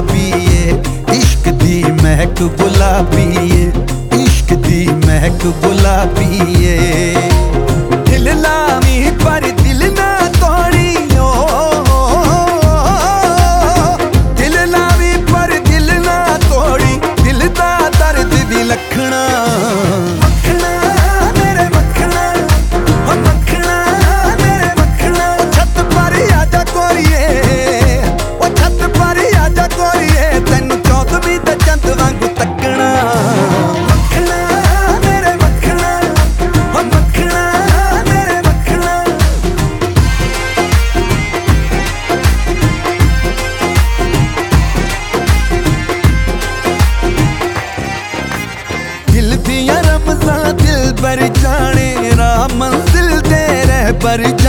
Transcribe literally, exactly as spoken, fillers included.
गुलाबी है, इश्क दी महक गुलाबी है, इश्क दी महक गुलाबी है। दिल लावी पर दिल ना तोड़ी, दिल लावी पर दिल ना तोड़ी, दिल दा दर्द दी लखना। मखना मेरे मखना, ओ मखना मेरे मखना, छत पर आजा कोरिए, ओ छत पर आजा कोरिए, तैनू चौदहवीं ते चंद वांगू तकना। मखना मेरे मखना, ओ मखना मेरे मखना। दिल दियां रमज़ां दिल बर जाने, राह मंजिल दे रहबर